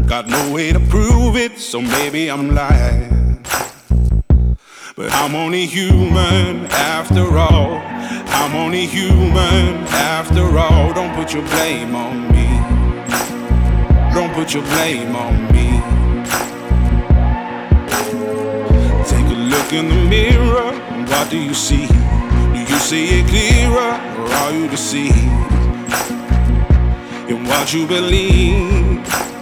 Got no way to prove it, so maybe I'm lying. But I'm only human after all. I'm only human after all. Don't put your blame on me. Don't put your blame on me. Take a look in the mirror. What do you see? Do you see it clearer, or are you deceived in what you believe?